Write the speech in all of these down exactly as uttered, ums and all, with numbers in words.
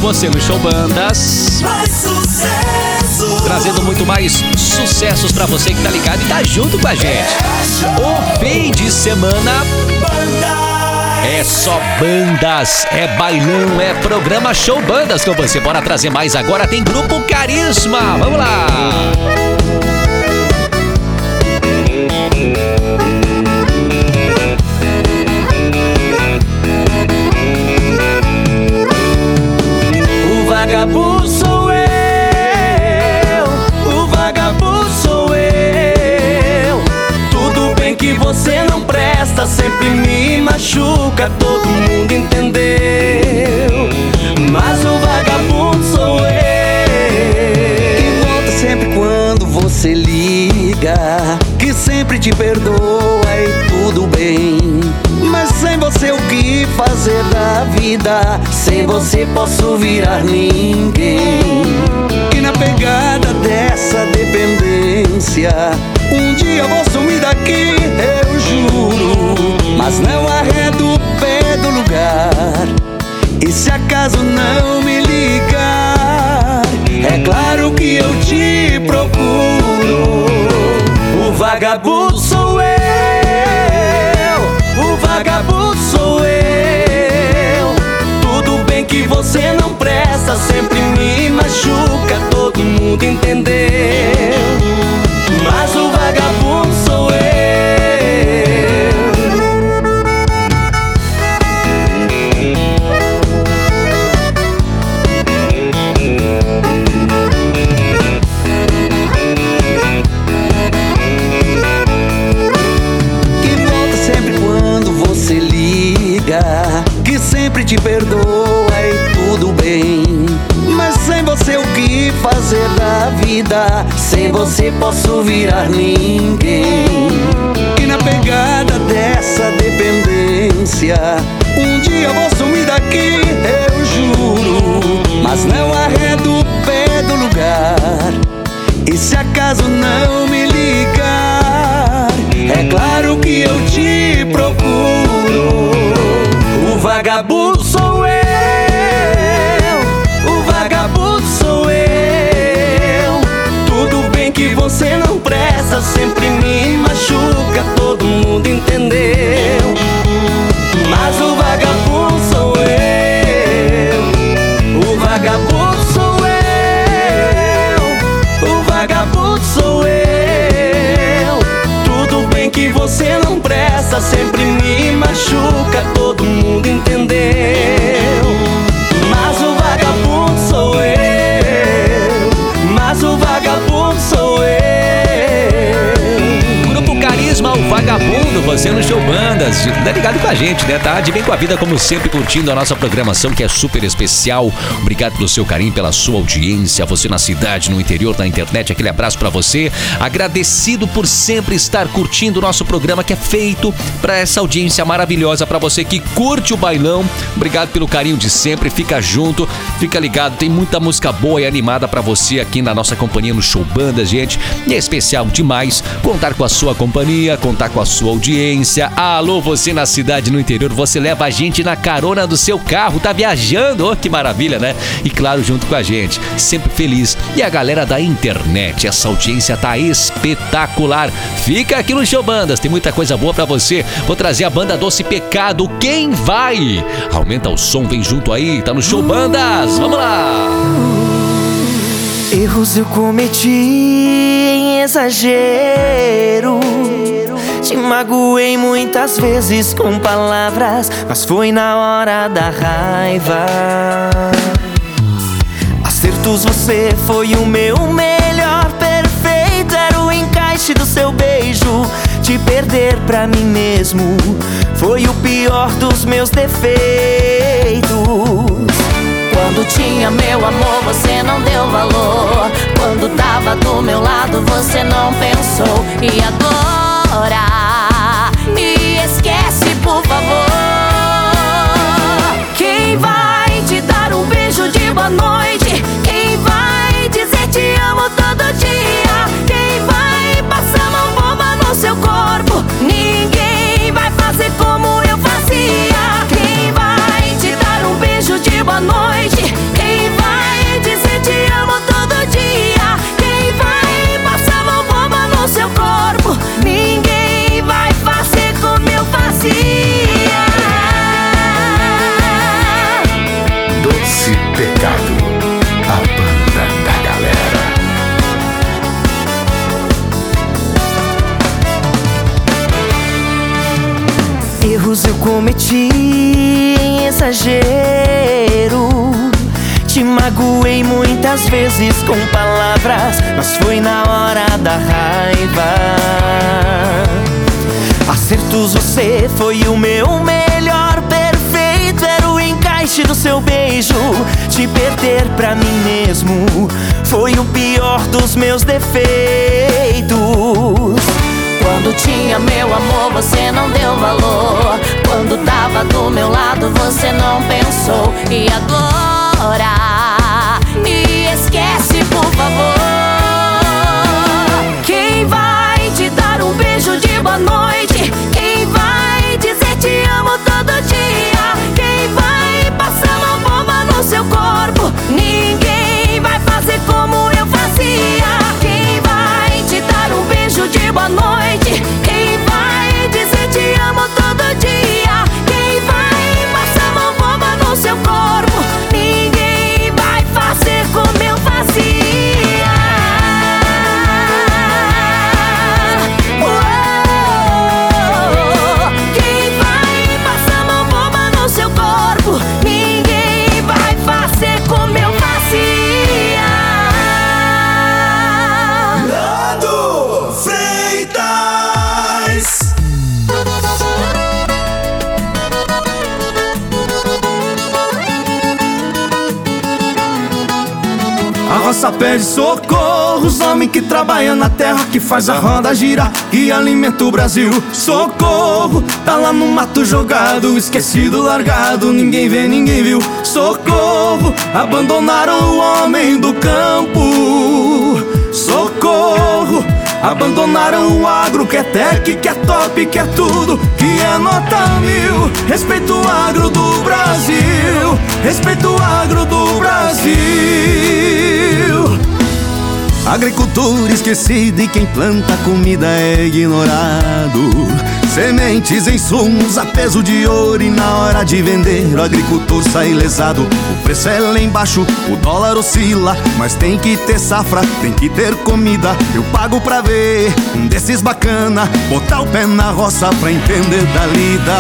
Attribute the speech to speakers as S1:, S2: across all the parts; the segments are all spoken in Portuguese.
S1: você no Show Bandas.
S2: Mais sucesso.
S1: Trazendo muito mais sucessos pra você que tá ligado e tá junto com a gente. O fim de semana é só bandas, é bailão, é programa Show Bandas com você. Bora trazer mais agora, tem Grupo Carisma. Vamos lá.
S3: O vagabundo sou eu, o vagabundo sou eu. Tudo bem que você não presta, sempre me machuca, todo mundo entendeu. Mas o vagabundo sou eu, que volta sempre quando você liga, que sempre te perdoa e tudo bem. Mas sem você o que fazer da vida? Sem você posso virar ninguém. E na pegada dessa dependência, um dia eu vou sumir daqui, eu juro. Mas não arredo o pé do lugar. E se acaso não me ligar, é claro que eu te procuro. O vagabundo sou eu, o vagabundo sou eu. Tudo bem que você não presta, sempre me machuca, todo mundo entendeu. Mas o vagabundo sou eu. Que sempre te perdoa e tudo bem. Mas sem você o que fazer da vida? Sem você posso virar ninguém. E na pegada dessa dependência, um dia eu vou sumir daqui, eu juro. Mas não arredo o pé do lugar. E se acaso não me ligar, é claro que eu te procuro. O vagabundo sou eu, o vagabundo sou eu. Tudo bem que você não presta, sempre me machuca, todo mundo entendeu. Mas o vagabundo sou eu, o vagabundo sou eu, o vagabundo sou eu. Tudo bem que você não presta, sempre me machuca, todo mundo entendeu. Mas o vagabundo sou eu, mas o vagabundo sou eu.
S1: Grupo Carisma, o vagabundo, você no Show Bandas. Tá ligado com a gente, né? Tá de bem com a vida, como sempre, curtindo a nossa programação, que é super especial. Obrigado pelo seu carinho, pela sua audiência. Você na cidade, no interior, na internet, aquele abraço pra você. Agradecido por sempre estar curtindo o nosso programa, que é feito pra essa audiência maravilhosa, pra você que curte o bailão. Obrigado pelo carinho de sempre. Fica junto, fica ligado. Tem muita música boa e animada pra você aqui na nossa companhia no Show Bandas, gente. E é especial demais contar com a sua companhia, contar com a sua audiência. Alô, você na cidade, no interior, você leva a gente na carona do seu carro, tá viajando, oh, que maravilha, né? E claro, junto com a gente, sempre feliz. E a galera da internet, essa audiência tá espetacular. Fica aqui no Show Bandas, tem muita coisa boa pra você. Vou trazer a banda Doce Pecado, Quem Vai? Aumenta o som, vem junto aí, tá no Show Bandas, vamos lá!
S4: Erros eu cometi em exagero, te magoei muitas vezes com palavras, mas foi na hora da raiva. Acertos, você foi o meu melhor, perfeito era o encaixe do seu beijo. Te perder pra mim mesmo foi o pior dos meus defeitos.
S5: Quando tinha meu amor, você não deu valor. Quando tava do meu lado, você não pensou. E agora, me esquece, por favor. Quem vai te dar um beijo de boa noite? Quem vai dizer te amo todo dia? Quem vai passar mão boba no seu corpo? Ninguém vai fazer como eu fazia. Quem vai te dar um beijo de boa noite? Quem
S4: erros eu cometi em exagero. Te magoei muitas vezes com palavras, mas foi na hora da raiva. Acertos, você foi o meu melhor, perfeito era o encaixe do seu beijo. Te perder pra mim mesmo foi o pior dos meus defeitos.
S5: Quando tinha meu amor, você não deu valor. Quando tava do meu lado, você não pensou. E agora, me esquece, por favor. Quem vai te dar um beijo de boa noite? Quem vai dizer te amo todo dia? Quem vai passar uma bomba no seu corpo? Ninguém vai fazer como eu fazia. Quem vai te dar um beijo de boa noite? Quem vai dizer te amo todo dia? Quem vai passar uma bomba no seu corpo? Ninguém vai fazer como eu fazia. Uou, quem vai passar uma bomba no seu corpo? Ninguém vai fazer como eu fazia.
S2: Nando Freitas.
S3: A roça pede socorro, os homens que trabalham na terra, que faz a roda girar e alimenta o Brasil. Socorro, tá lá no mato jogado, esquecido, largado, ninguém vê, ninguém viu. Socorro, abandonaram o homem do campo. Socorro, abandonaram o agro, que é tech, que é top, que é tudo, que é nota mil. Respeita o agro do Brasil, respeita o agro do Brasil. Agricultura esquecida e quem planta comida é ignorado. Sementes, insumos a peso de ouro e na hora de vender o agricultor sai lesado. O preço é lá embaixo, o dólar oscila, mas tem que ter safra, tem que ter comida. Eu pago pra ver um desses bacana, botar o pé na roça pra entender da lida.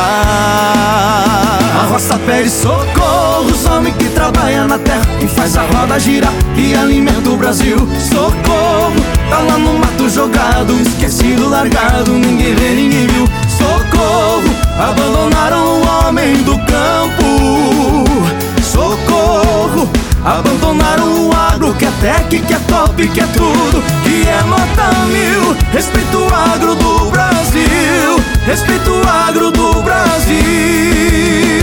S3: A roça pede socorro, os homens que trabalham na terra, que faz a roda girar e alimenta o Brasil. Socorro, tá lá no mato jogado, esquecido, largado, ninguém vê, ninguém viu. Socorro, abandonaram o homem do campo. Socorro, abandonaram o agro, que é tech, que é top, que é tudo, que é nota mil. Respeita o agro do Brasil, respeita o agro do Brasil.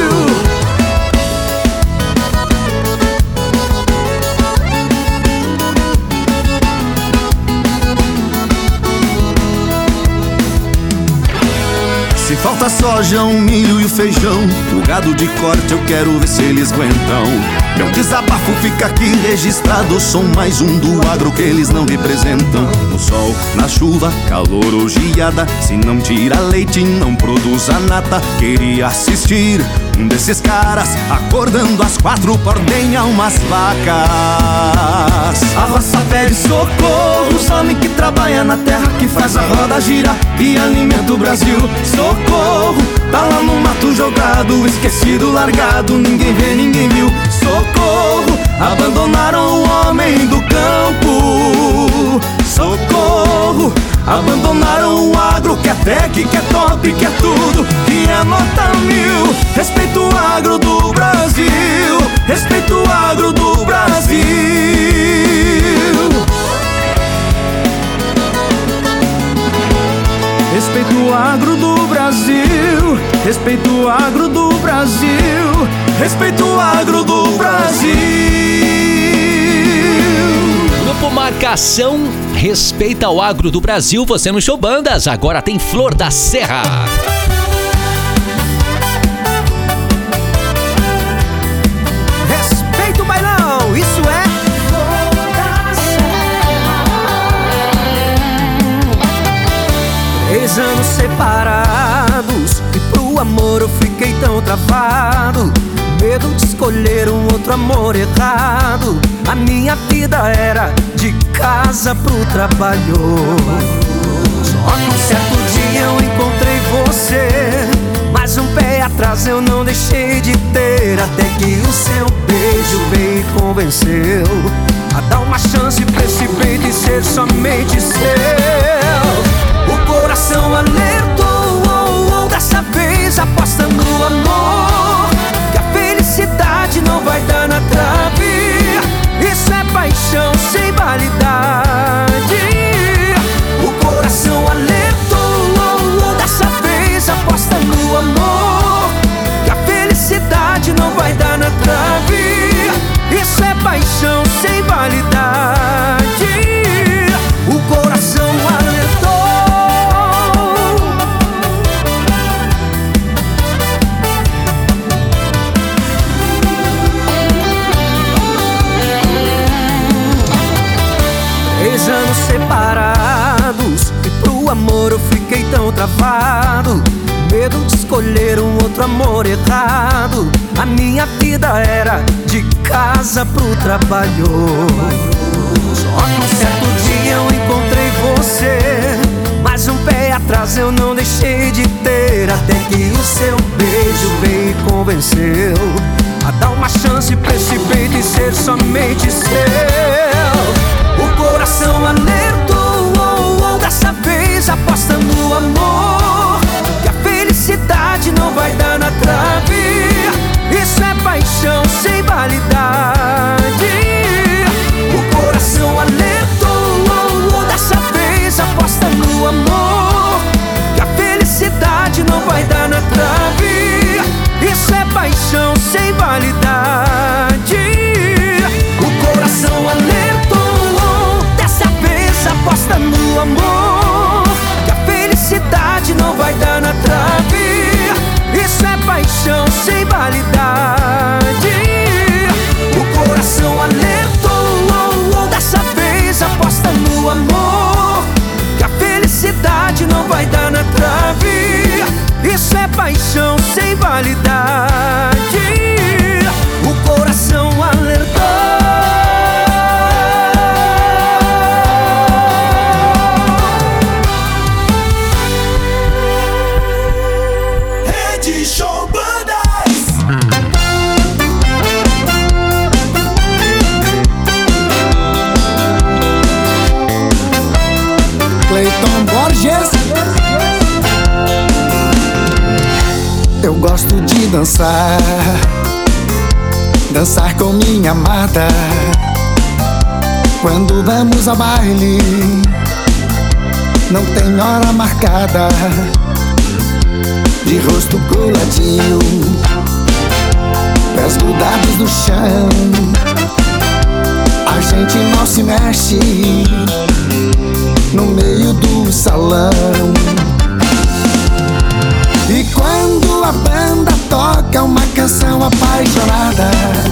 S3: Se falta soja, o milho e o feijão, o gado de corte eu quero ver se eles aguentam. Meu desabafo fica aqui registrado, sou mais um do agro que eles não representam. No sol, na chuva, calor ou geada, se não tira leite não produz a nata. Queria assistir um desses caras acordando às quatro por ordenhar umas vacas. A roça pede socorro, os homens que trabalham na terra, que faz a roda girar e alimenta o Brasil. Socorro, tá lá no mato jogado, esquecido, largado, ninguém vê, ninguém viu. Socorro, abandonaram o homem do campo. Socorro, abandonaram o agro, que é tech, que é top, que é tudo, que é nota mil. Respeita o agro do Brasil, respeita o agro do Brasil. Respeita o agro do Brasil, respeita o agro do Brasil, respeita o agro do Brasil.
S1: Grupo Marcação respeita o agro do Brasil. Você no Show Bandas, agora tem Flor da Serra.
S3: Respeita o bailão, isso é Flor da Serra. Três anos separados e pro amor eu fiquei tão travado. Medo de escolher um outro amor errado. A minha vida era de casa pro trabalho. Só que um certo dia eu encontrei você, mas
S4: convenceu a dar uma chance pra esse peito e ser somente seu. O coração alertou, oh, oh, dessa vez aposta no amor, que a felicidade não vai dar na trave. Isso é paixão sem validade. O coração alertou, oh, oh, dessa vez aposta no amor, que a felicidade não vai dar na trave. Isso é paixão sem validade. O coração alertou. Três anos separados e pro amor eu fiquei tão travado, medo de escolher um outro amor errado. A minha vida era de casa pro trabalho. Só que um certo dia eu encontrei você, mas um pé atrás eu não deixei de ter, até que o seu beijo veio e convenceu a dar uma chance pra esse peito e ser somente seu. O coração alertou, oh, oh, dessa vez aposta no amor, que a felicidade não vai dar na trave. Isso é paixão sem validade. O coração alertou, oh, oh, dessa vez aposta no amor, que a felicidade não vai dar na trave. Isso é paixão sem validade. O coração alertou, dessa vez aposta no amor, que a felicidade não vai dar na trave. Isso é paixão sem validade. O coração alertou, oh, oh, dessa vez aposta no amor, que a felicidade não vai dar na trave. Isso é paixão sem validade. O coração alertou.
S2: Rede Show Bandas.
S6: Cleiton Borges. Eu gosto de dançar, dançar com minha amada. Quando vamos ao baile, não tem hora marcada. De rosto coladinho, pés grudados no chão, a gente não se mexe no meio do salão. E quando a banda toca uma canção apaixonada,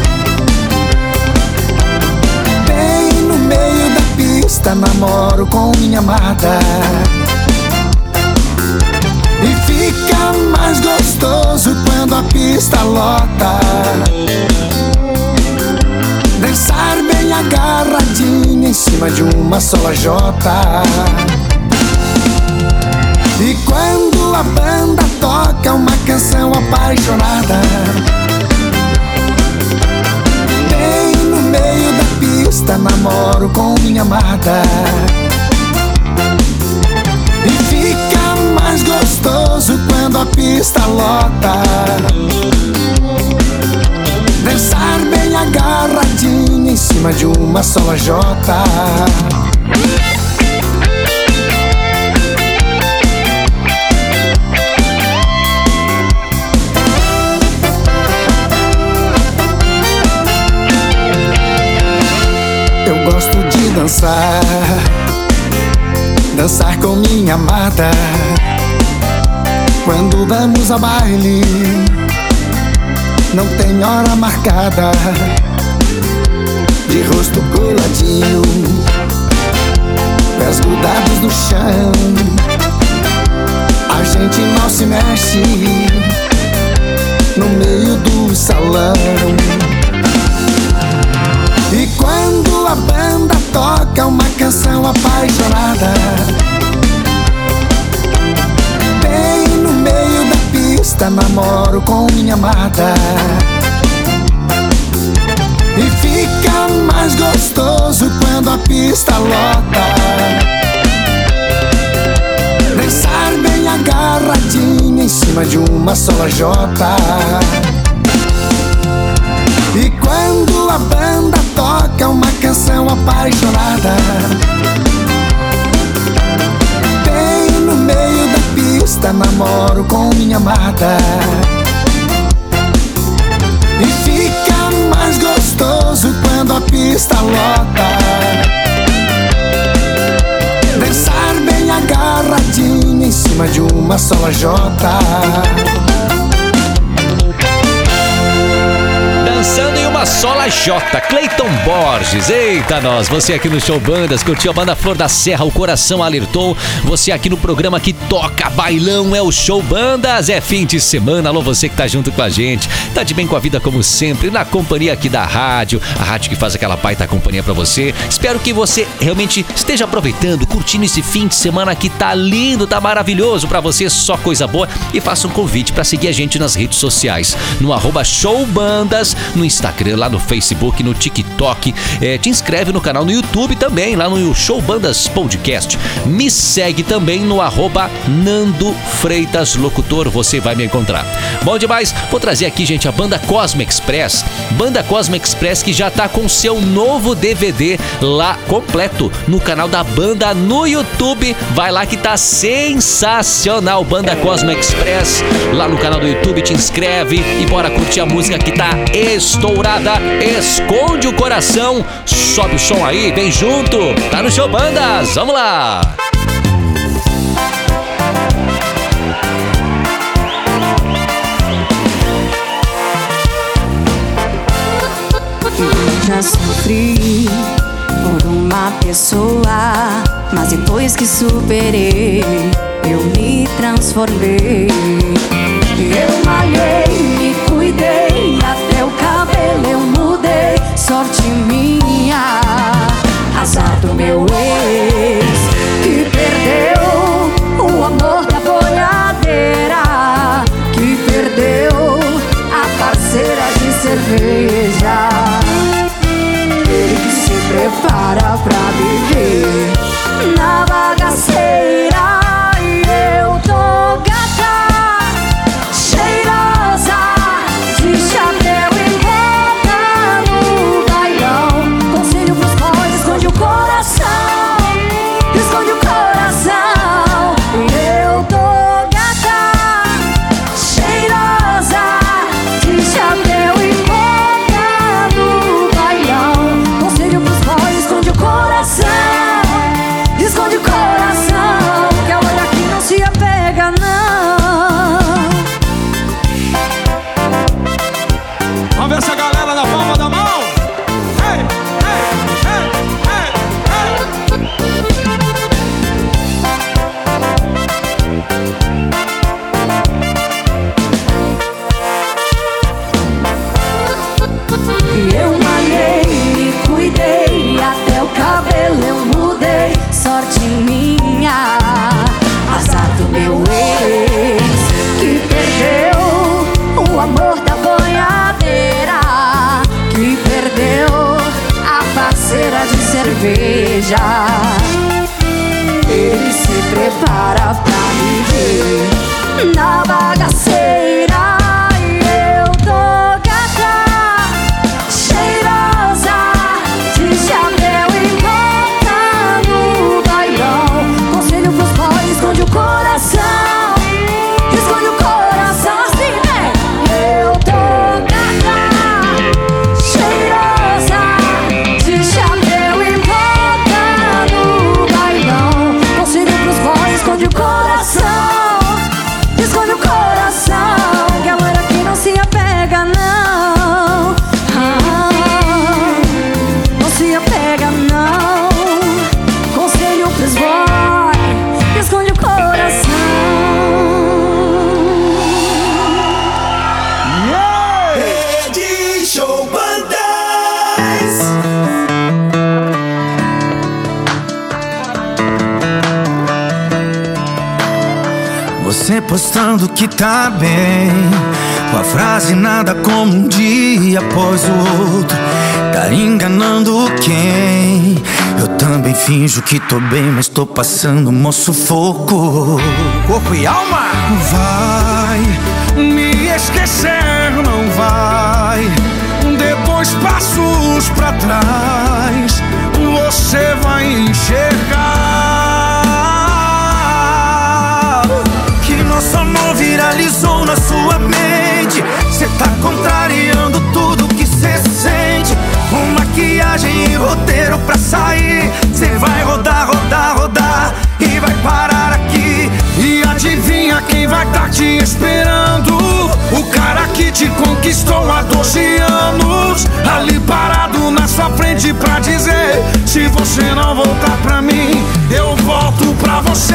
S6: bem no meio da pista namoro com minha amada. E fica mais gostoso quando a pista lota, dançar bem agarradinha em cima de uma só lajota. E quando a banda toca uma canção apaixonada, bem no meio da pista namoro com minha amada. E fica mais gostoso quando a pista lota, dançar bem agarradinha em cima de uma só lajota. Eu gosto de dançar, dançar com minha amada. Quando vamos ao baile, não tem hora marcada. De rosto coladinho, pés grudados no chão, a gente não se mexe no meio do salão. E quando a banda toca uma canção apaixonada, bem no meio da pista namoro com minha amada. E fica mais gostoso quando a pista lota. Dançar bem agarradinha em cima de uma só lajota. E quando a banda toca uma canção apaixonada, bem no meio da pista namoro com minha amada. E fica mais gostoso quando a pista lota. Dançar bem agarradinha em cima de uma só lajota.
S1: Dançando em uma só lajota, Cleiton Borges. Eita nós, você aqui no Show Bandas, curtiu a banda Flor da Serra, o coração alertou. Você aqui no programa que toca bailão é o Show Bandas. É fim de semana, alô você que tá junto com a gente. Tá de bem com a vida como sempre, na companhia aqui da rádio. A rádio que faz aquela baita companhia pra você. Espero que você realmente esteja aproveitando, curtindo esse fim de semana que tá lindo, tá maravilhoso pra você, só coisa boa. E faça um convite pra seguir a gente nas redes sociais, no arroba Show Bandas, no Instagram, lá no Facebook, no TikTok. É, te inscreve no canal no YouTube também, lá no Show Bandas Podcast. Me segue também no arroba Nando Freitas Locutor, você vai me encontrar. Bom demais, vou trazer aqui, gente, a banda Cosmo Express. Banda Cosmo Express que já tá com seu novo D V D lá completo no canal da banda no YouTube. Vai lá que tá sensacional. Banda Cosmo Express lá no canal do YouTube, te inscreve e bora curtir a música que tá estourada. Esconde o coração, sobe o som aí, vem junto, tá no Show Bandas, vamos lá!
S5: Já sofri por uma pessoa, mas depois que superei, eu me transformei. Eu malhei, me cuidei, até o cabelo eu mudei. Sorte minha, azar do meu ex, que perdeu o amor da boiadeira, que perdeu a parceira de cerveja. Ele que se prepara pra viver na bagaceira. E eu tô gata, cheirosa, de chapéu e roupa no bailão. Conselho pros boys, esconde o coração, esconde o coração. E eu tô gata, cheirosa, de chapéu e roupa no bailão. Conselho pros boys, esconde o coração, esconde o coração, que a olha aqui não se apega, não.
S3: Vamos ver essa galera na palma da mão. Ei, ei, ei, ei,
S5: E eu malhei, me cuidei, até o cabelo eu mudei. Sorte minha, azar do meu ex, que perdeu o amor da boiadeira, que perdeu a parceira de cerveja. Ele se prepara pra viver na bagaceira. E eu tô gata, cheirosa, de chapéu e roupa no bailão. Conselho pros boys, esconde o coração, esconde o coração, assim, né? Eu tô gata, cheirosa, de chapéu e roupa no bailão. Conselho pros boys, esconde o coração, esconde o coração, que a loira aqui não se apega, não. Ah, não se apega, não. Conselho pros boys, esconde o coração.
S2: Rede Show Bandas.
S7: Você postando que tá bem, com a frase nada como um dia após o outro. Tá enganando quem? Eu também finjo que tô bem, mas tô passando um sufoco. Corpo e alma. Vai me esquecer, não vai. Dê dois passos pra trás, você vai enxergar que nosso amor viralizou na sua mente. Cê tá contrariando tudo que cê sente. Com maquiagem e roteiro pra sair, cê vai rodar, rodar, rodar e vai parar aqui. E adivinha quem vai tá te esperando? O cara que te conquistou há doze anos, ali parado na sua frente pra dizer: se você não voltar pra mim, eu volto pra você.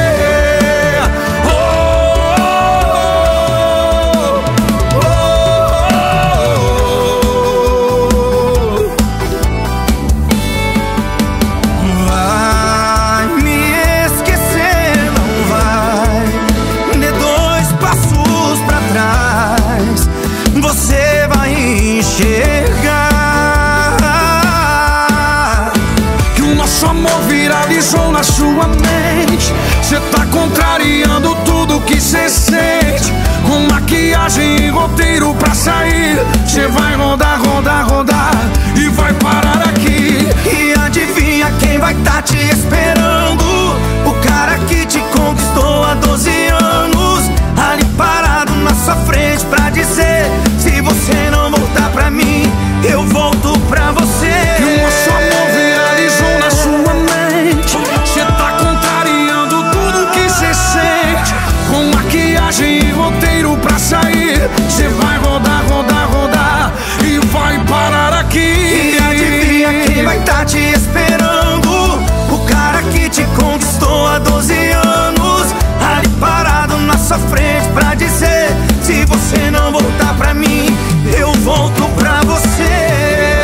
S7: Na sua mente, cê tá contrariando tudo que cê sente. Com maquiagem e roteiro pra sair, cê vai rodar, rodar, rodar e vai parar aqui. E adivinha quem vai tá te esperando? O cara que te conquistou há doze anos, ali parado na sua frente pra dizer: se você não voltar pra mim, eu volto pra você. E o nosso amor viralizou na sua mente. Cê tá contrariando tudo que cê sente. Com maquiagem e roteiro pra sair, cê vai rodar, rodar, rodar e vai parar aqui. E adivinha quem vai tá te esperando? O cara que te conquistou há doze anos, ali parado na sua frente pra dizer: se você não voltar pra mim, eu volto pra você.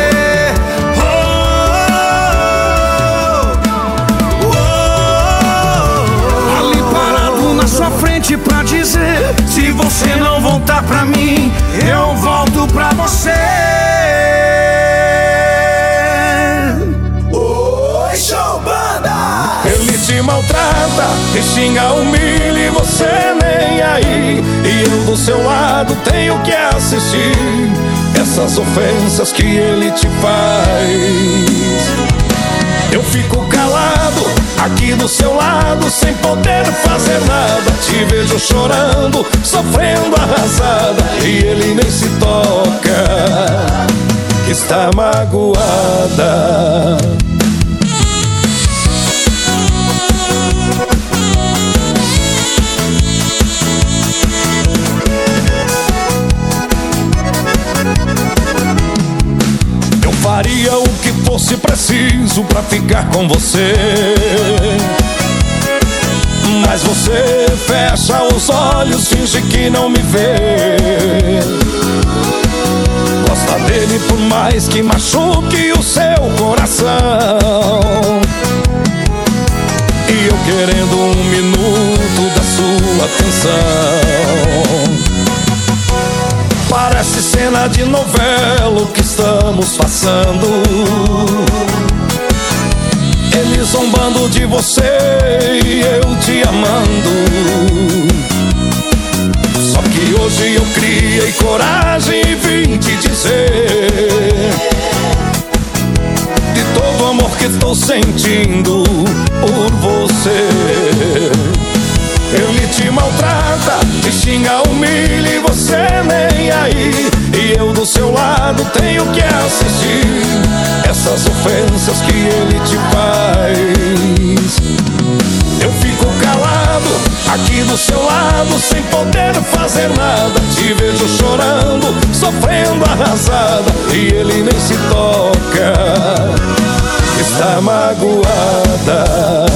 S7: Frente pra dizer: se você não voltar pra mim, eu volto pra você.
S2: Oi, show banda!
S3: Ele te maltrata, te xinga, humilha e você nem aí. E eu do seu lado tenho que assistir essas ofensas que ele te faz. Eu fico calado aqui do seu lado, sem poder fazer nada. Te vejo chorando, sofrendo arrasada, e ele nem se toca, que está magoada. Faria o que fosse preciso pra ficar com você, mas você fecha os olhos, finge que não me vê. Gosta dele por mais que machuque o seu coração, e eu querendo um minuto da sua atenção. Parece cena de novela o que estamos passando. Ele zombando de você e eu te amando. Só que hoje eu criei coragem e vim te dizer de todo o amor que estou sentindo por você. Ele te maltrata, te xinga, humilha e você nem aí. E eu do seu lado tenho que assistir essas ofensas que ele te faz. Eu fico calado aqui do seu lado, sem poder fazer nada. Te vejo chorando, sofrendo arrasada, e ele nem se toca, está magoada.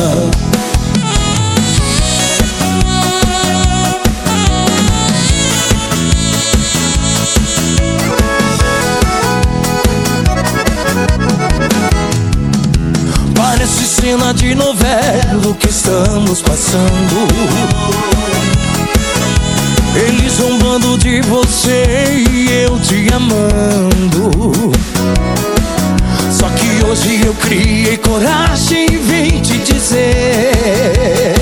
S7: Parece cena de novela o que estamos passando. Ele zombando de você e eu te amando.
S3: E hoje eu criei coragem e vim te dizer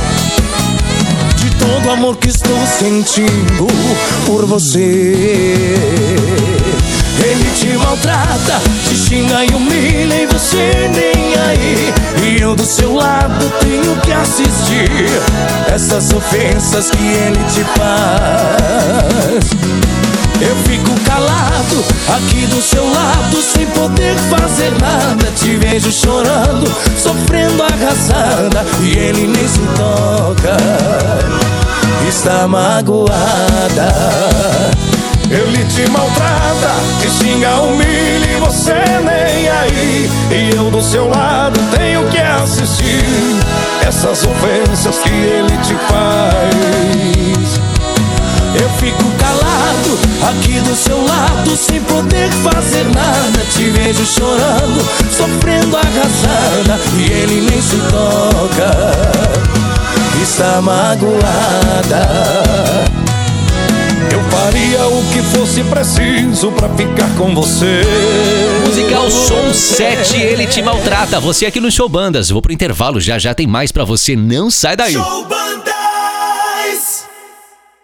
S3: de todo o amor que estou sentindo por você. Ele te maltrata, te xinga e humilha e você nem aí. E eu do seu lado tenho que assistir essas ofensas que ele te faz. Eu fico calado, aqui do seu lado, sem poder fazer nada. Te vejo chorando, sofrendo arrasada, e ele nem se toca, está magoada. Ele te maltrata, te xinga, humilha e você nem aí. E eu do seu lado tenho que assistir essas ofensas que ele te faz. Eu fico calado, aqui do seu lado, sem poder fazer nada. Te vejo chorando, sofrendo arrasada, e ele nem se toca, está magoada. Eu faria o que fosse preciso pra ficar com você.
S1: Musical Som sete, Ele Te Maltrata. Você aqui no Show Bandas. Vou pro intervalo, já já tem mais pra você. Não sai daí.
S2: Show Bandas.